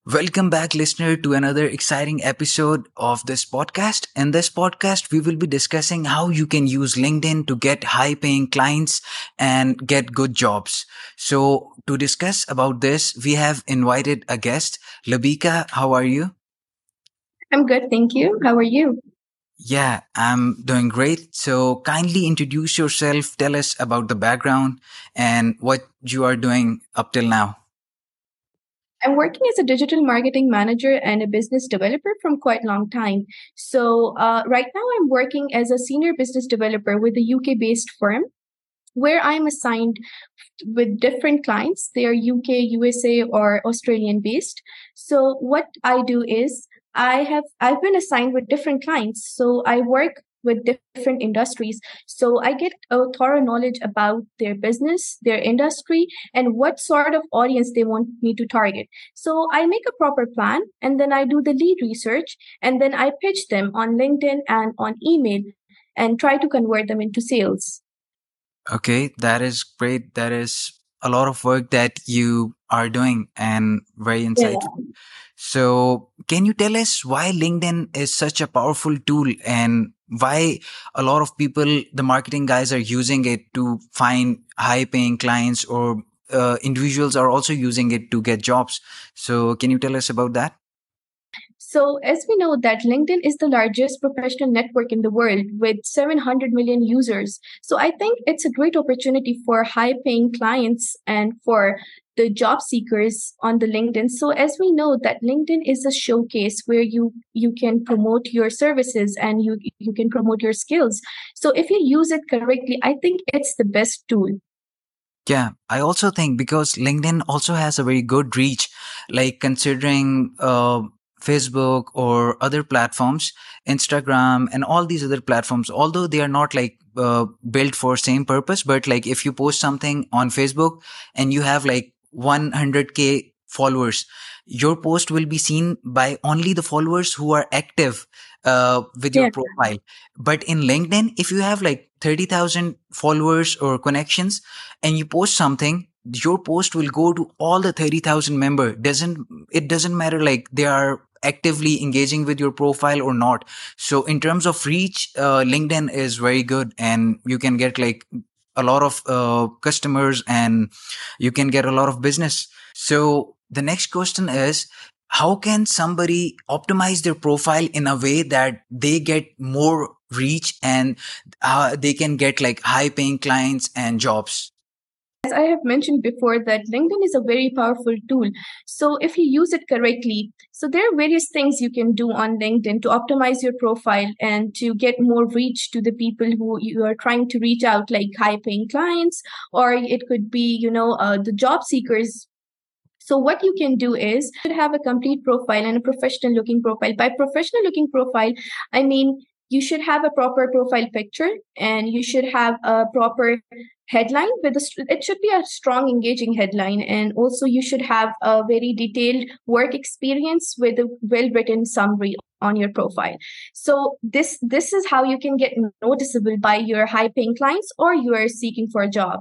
Welcome back, listener, to another exciting episode of this podcast. In this podcast, we will be discussing how you can use LinkedIn to get high paying clients and get good jobs. So, to discuss about this, we have invited a guest. Labika, how are you? I'm good, thank you. How are you? Yeah, I'm doing great. So, kindly introduce yourself, tell us about the background and what you are doing up till now. I'm working as a digital marketing manager and a business developer from quite a long time. Right now I'm working as a senior business developer with a UK-based firm where I'm assigned with different clients. They are UK, USA, or Australian based. So what I do is I've been assigned with different clients. So I work with different industries. So I get a thorough knowledge about their business, their industry, and what sort of audience they want me to target. So I make a proper plan and then I do the lead research and then I pitch them on LinkedIn and on email and try to convert them into sales. Okay, that is great. That is a lot of work that you are doing and very insightful. Yeah. So, can you tell us why LinkedIn is such a powerful tool and why a lot of people, the marketing guys, are using it to find high paying clients or individuals are also using it to get jobs? So, can you tell us about that? So, as we know that LinkedIn is the largest professional network in the world with 700 million users. So, I think it's a great opportunity for high paying clients and for the job seekers on the LinkedIn. So, as we know that LinkedIn is a showcase where you can promote your services and you can promote your skills. So, if you use it correctly, I think it's the best tool. Yeah, I also think because LinkedIn also has a very good reach, like considering Facebook or other platforms, Instagram and all these other platforms, although they are not like built for same purpose, but like if you post something on Facebook and you have like 100K followers, your post will be seen by only the followers who are active with your Yeah. profile. But in LinkedIn, if you have like 30,000 followers or connections, and you post something, your post will go to all the 30,000 member. It doesn't matter like they are actively engaging with your profile or not. So in terms of reach, LinkedIn is very good and you can get like a lot of customers and you can get a lot of business. So the next question is, how can somebody optimize their profile in a way that they get more reach and they can get like high paying clients and jobs? As I have mentioned before, that LinkedIn is a very powerful tool. So if you use it correctly, so there are various things you can do on LinkedIn to optimize your profile and to get more reach to the people who you are trying to reach out, like high paying clients, or it could be, the job seekers. So what you can do is you should have a complete profile and a professional looking profile. By professional looking profile, I mean you should have a proper profile picture and you should have a proper headline with it should be a strong engaging headline, and also you should have a very detailed work experience with a well written summary on your profile. So this is how you can get noticeable by your high paying clients or you are seeking for a job.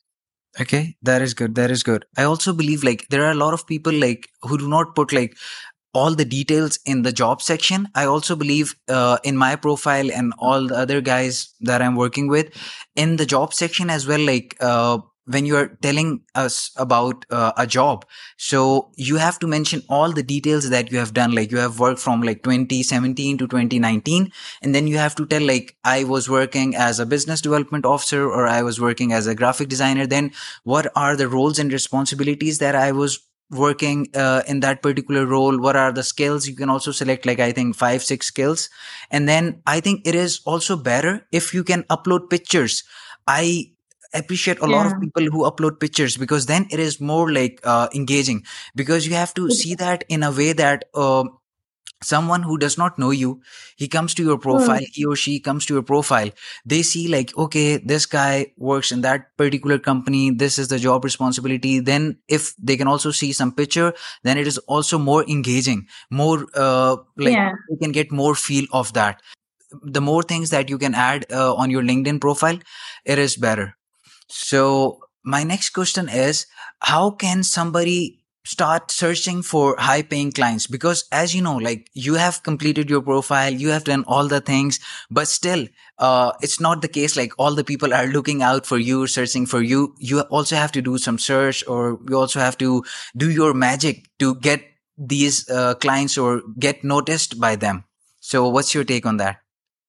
Okay, that is good. That is good. I also believe like there are a lot of people like who do not put like all the details in the job section. I also believe in my profile and all the other guys that I'm working with in the job section as well, like when you are telling us about a job, so you have to mention all the details that you have done, like you have worked from like 2017 to 2019, and then you have to tell like I was working as a business development officer or I was working as a graphic designer, then what are the roles and responsibilities that I was working in that particular role, what are the skills. You can also select like I think 5 6 skills, and then I think it is also better if you can upload pictures. I appreciate a lot of Yeah. people who upload pictures because then it is more like engaging, because you have to see that in a way that someone who does not know you, he comes to your profile, Hmm. he or she comes to your profile, they see like, okay, this guy works in that particular company, this is the job responsibility. Then if they can also see some picture, then it is also more engaging, more like Yeah. you can get more feel of that. The more things that you can add on your LinkedIn profile, it is better. So my next question is, how can somebody start searching for high paying clients, because as you know, like you have completed your profile, you have done all the things, but still it's not the case like all the people are looking out for you, searching for you. You also have to do some search, or you also have to do your magic to get these clients or get noticed by them. So what's your take on that?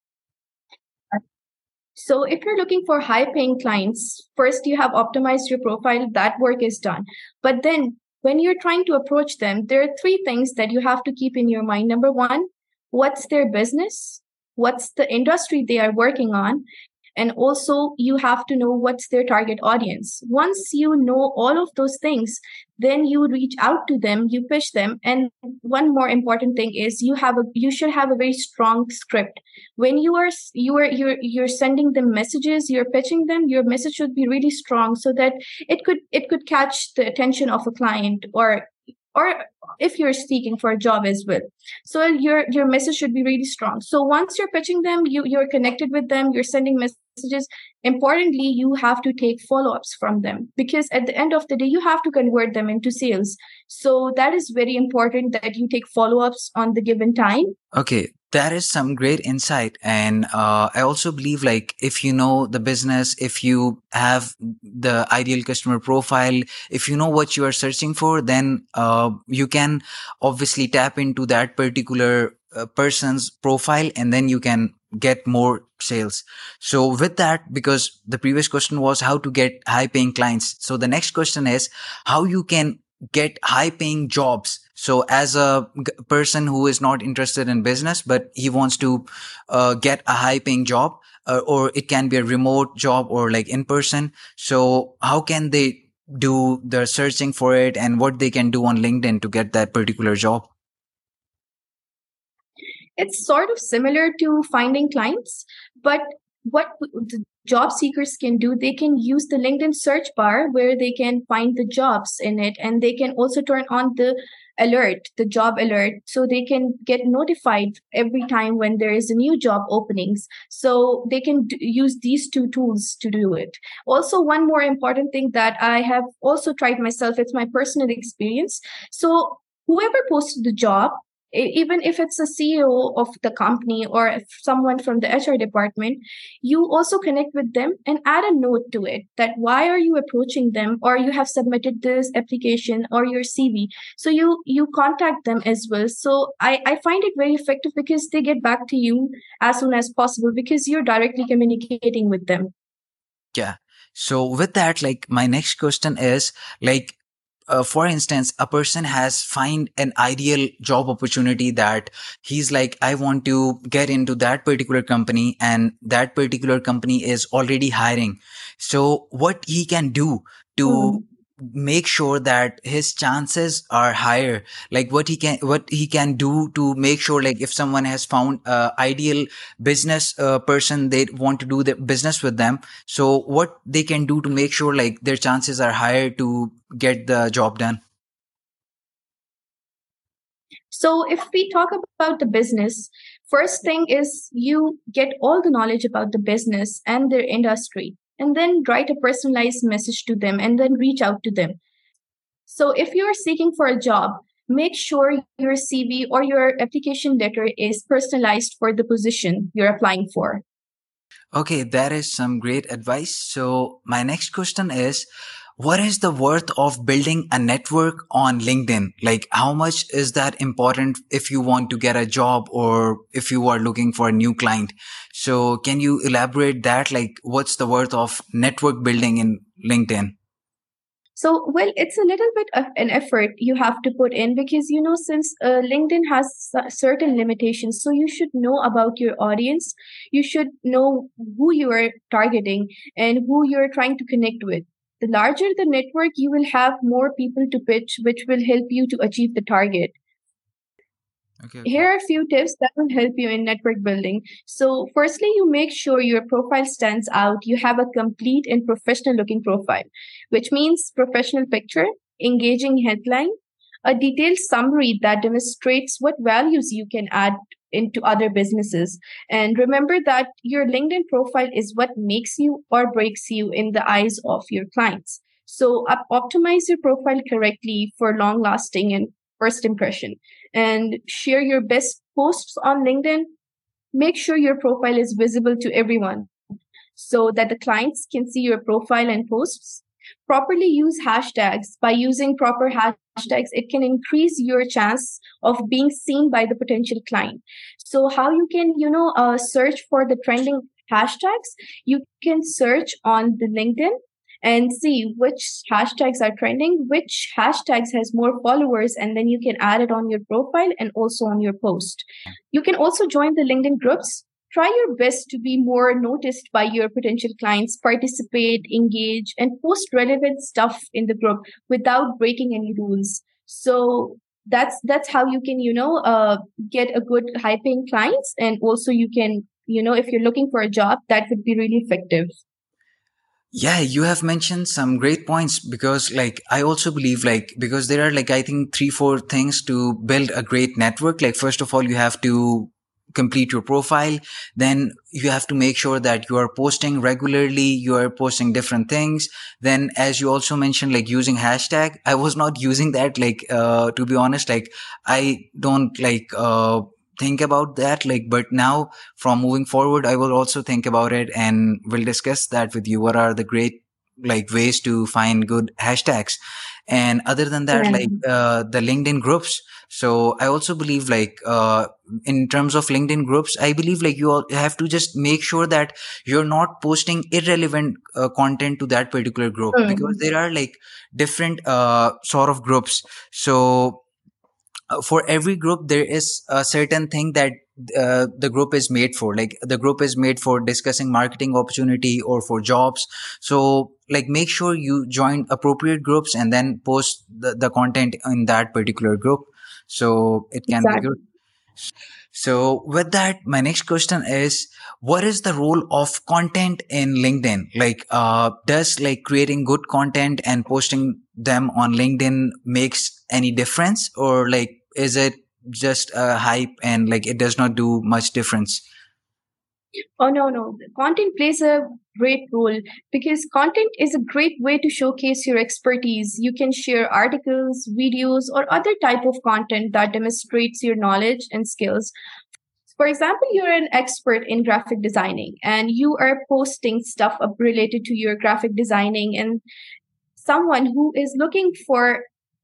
So if you're looking for high paying clients, first you have optimized your profile, that work is done. But then when you're trying to approach them, there are three things that you have to keep in your mind. Number one, what's their business? What's the industry they are working on? And also, you have to know what's their target audience. Once you know all of those things, then you reach out to them, you pitch them. And one more important thing is you should have a very strong script. When you're sending them messages, you're pitching them, your message should be really strong so that it could catch the attention of a client, or if you're seeking for a job as well. So your message should be really strong. So once you're pitching them, you're connected with them, you're sending messages. Importantly, you have to take follow-ups from them, because at the end of the day you have to convert them into sales. So that is very important, that you take follow-ups on the given time. Okay, that is some great insight. And I also believe like if you know the business, if you have the ideal customer profile, if you know what you are searching for, then you can obviously tap into that particular person's profile, and then you can get more sales. So with that, because the previous question was how to get high paying clients. So the next question is how you can get high paying jobs. So as a person who is not interested in business, but he wants to get a high paying job, or it can be a remote job or like in person. So how can they do the searching for it, and what they can do on LinkedIn to get that particular job? It's sort of similar to finding clients, but what the job seekers can do, they can use the LinkedIn search bar where they can find the jobs in it, and they can also turn on the job alert, so they can get notified every time when there is a new job openings. So they can use these two tools to do it. Also, one more important thing that I have also tried myself, it's my personal experience. So whoever posted the job, even if it's a CEO of the company or if someone from the HR department, you also connect with them and add a note to it that why are you approaching them, or you have submitted this application or your CV. So you contact them as well. So I find it very effective because they get back to you as soon as possible because you're directly communicating with them. Yeah. So with that, like my next question is like, for instance, a person has find an ideal job opportunity that he's like, I want to get into that particular company, and that particular company is already hiring. So what he can do to make sure that his chances are higher, like what he can do to make sure, like if someone has found ideal business person, they want to do the business with them, so what they can do to make sure like their chances are higher to get the job done. So if we talk about the business, first thing is you get all the knowledge about the business and their industry, and then write a personalized message to them and then reach out to them. So if you're seeking for a job, make sure your CV or your application letter is personalized for the position you're applying for. Okay, that is some great advice. So my next question is, what is the worth of building a network on LinkedIn? Like, how much is that important if you want to get a job or if you are looking for a new client? So can you elaborate that? Like, what's the worth of network building in LinkedIn? So, well, it's a little bit of an effort you have to put in because, since LinkedIn has certain limitations, so you should know about your audience. You should know who you are targeting and who you're trying to connect with. The larger the network, you will have more people to pitch, which will help you to achieve the target. Okay, okay. Here are a few tips that will help you in network building. So, firstly, you make sure your profile stands out. You have a complete and professional looking profile, which means professional picture, engaging headline, a detailed summary that demonstrates what values you can add into other businesses. And remember that your LinkedIn profile is what makes you or breaks you in the eyes of your clients. So optimize your profile correctly for long lasting and first impression, and share your best posts on LinkedIn. Make sure your profile is visible to everyone so that the clients can see your profile and posts. Properly use hashtags. By using proper hashtags, it can increase your chance of being seen by the potential client. So how you can, search for the trending hashtags? You can search on the LinkedIn and see which hashtags are trending, which hashtags has more followers, and then you can add it on your profile and also on your post. You can also join the LinkedIn groups. Try your best to be more noticed by your potential clients, participate, engage, and post relevant stuff in the group without breaking any rules. So that's how you can, get a good high paying clients. And also you can, if you're looking for a job, that would be really effective. Yeah, you have mentioned some great points, because like I also believe, like, because there are like I think 3 4 things to build a great network. Like, first of all, you have to complete your profile. Then you have to make sure that you are posting regularly, you are posting different things. Then, as you also mentioned, like using hashtag, I was not using that, like to be honest, like I don't like think about that, like, but now from moving forward I will also think about it, and we'll discuss that with you, what are the great like ways to find good hashtags. And other than that, Yeah. like the LinkedIn groups. So I also believe, like in terms of LinkedIn groups, I believe like you all have to just make sure that you're not posting irrelevant content to that particular group, because Mm. there are like different sort of groups. So for every group there is a certain thing that the group is made for. Like, the group is made for discussing marketing opportunity or for jobs. So like make sure you join appropriate groups and then post the content in that particular group, so it can be good. Exactly. So with that, my next question is, what is the role of content in LinkedIn? Like, does like creating good content and posting them on LinkedIn makes any difference, or like is it just a hype and like it does not do much difference? Oh, no, no. Content plays a great role because content is a great way to showcase your expertise. You can share articles, videos, or other type of content that demonstrates your knowledge and skills. For example, you're an expert in graphic designing and you are posting stuff related to your graphic designing, and someone who is looking for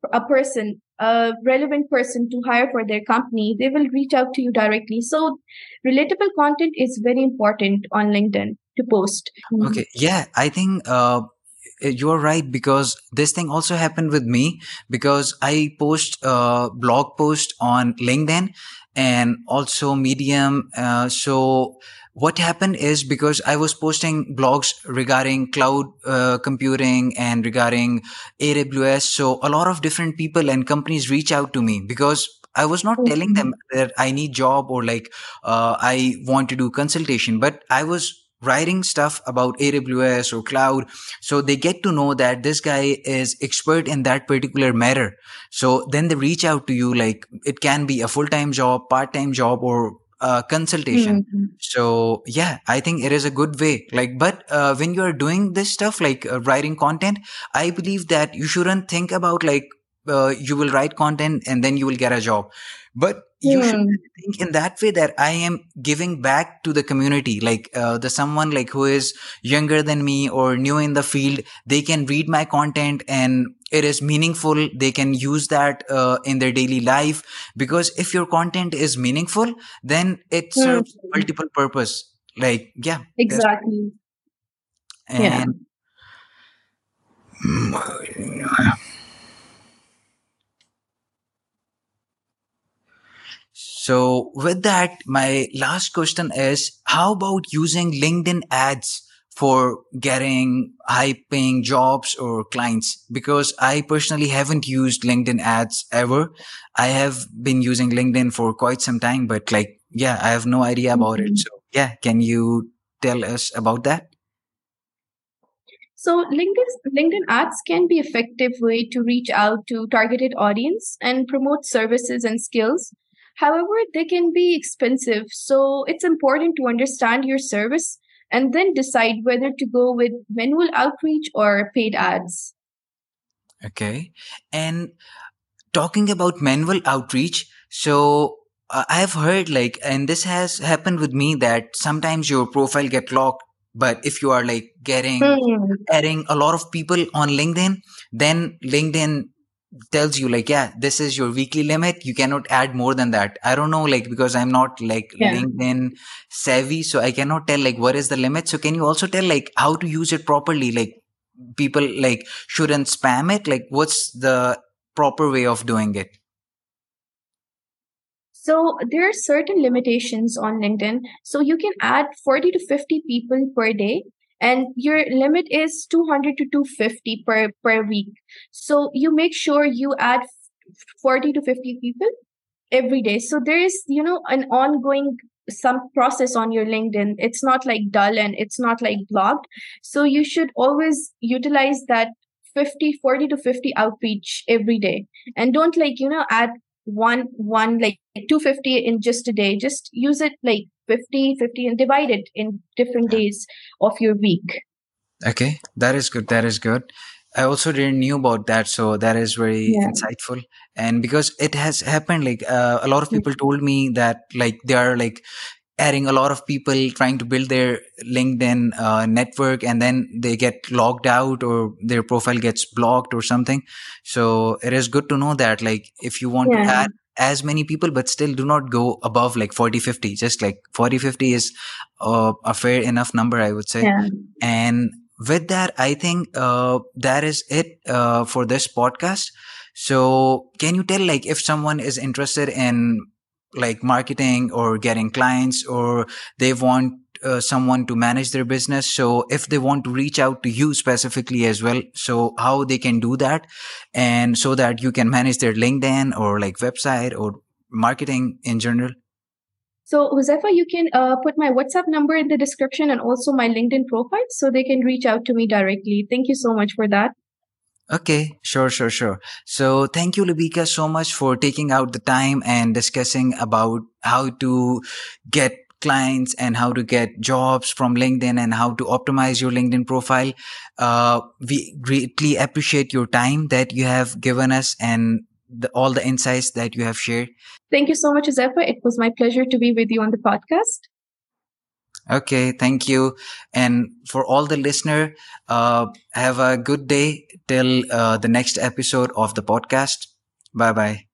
a relevant person to hire for their company, they will reach out to you directly. So, relatable content is very important on LinkedIn to post. Okay, yeah, I think you're right, because this thing also happened with me, because I post blog post on LinkedIn and also Medium. So what happened is, because I was posting blogs regarding cloud computing and regarding AWS, so a lot of different people and companies reach out to me, because I was not telling them Mhm. that I need job, or like I want to do consultation, but I was writing stuff about AWS or cloud. So they get to know that this guy is expert in that particular matter. So then they reach out to you, like it can be a full-time job, part-time job, or consultation. Mhm. So yeah, I think it is a good way. Like, but when you are doing this stuff, like writing content, I believe that you shouldn't think about like you will write content and then you will get a job, but you should Hmm. think in that way that I am giving back to the community. Like the someone like who is younger than me or new in the field, they can read my content and it is meaningful. They can use that in their daily life, because if your content is meaningful, then it Hmm. serves multiple purpose. Like, yeah, that's Exactly. Yeah. and so, with that, my last question is, how about using LinkedIn ads for getting high paying jobs or clients? Because I personally haven't used LinkedIn ads ever. I have been using LinkedIn for quite some time, but like, yeah, I have no idea about it. Mhm. So, yeah, can you tell us about that? So LinkedIn ads can be effective way to reach out to targeted audience and promote services and skills. However, they can be expensive, so it's important to understand your service and then decide whether to go with manual outreach or paid ads. Okay. And talking about manual outreach, so I've heard like, and this has happened with me, that sometimes your profile get locked, but if you are like getting Hmm. adding a lot of people on LinkedIn, then LinkedIn tells you like, yeah, this is your weekly limit, you cannot add more than that. I don't know, like, because I'm not like Yeah. LinkedIn savvy, so I cannot tell like what is the limit. So can you also tell like how to use it properly, like people like shouldn't spam it, like what's the proper way of doing it? So there are certain limitations on LinkedIn. So you can add 40 to 50 people per day, and your limit is 200 to 250 per week. So you make sure you add 40 to 50 people every day. So there is, an ongoing some process on your LinkedIn. It's not like dull and it's not like blocked. So you should always utilize that 40 to 50 outreach every day. And don't like, add one like 250 in just a day. Just use it like 50 and divide it in different Yeah. days of your week. Okay, that is good. That is good. I also didn't knew about that, so that is very Yeah. insightful. And because it has happened, like a lot of people told me that like they are like adding a lot of people trying to build their LinkedIn network, and then they get logged out or their profile gets blocked or something. So it is good to know that like if you want to Yeah. add as many people, but still do not go above like 40-50, just like 40-50 is a fair enough number, I would say. Yeah. And with that, I think that is it for this podcast. So can you tell like if someone is interested in like marketing or getting clients, or they want someone to manage their business, so if they want to reach out to you specifically as well, so how they can do that, and so that you can manage their LinkedIn or like website or marketing in general? So, Josefa, you can put my WhatsApp number in the description and also my LinkedIn profile so they can reach out to me directly. Thank you so much for that. Okay, sure, sure, sure. So thank you, Libika, so much for taking out the time and discussing about how to get clients and how to get jobs from LinkedIn and how to optimize your LinkedIn profile. We greatly appreciate your time that you have given us and all the insights that you have shared. Thank you so much, Josefa. It was my pleasure to be with you on the podcast. Okay, thank you. And for all the listener, have a good day till the next episode of the podcast. Bye bye.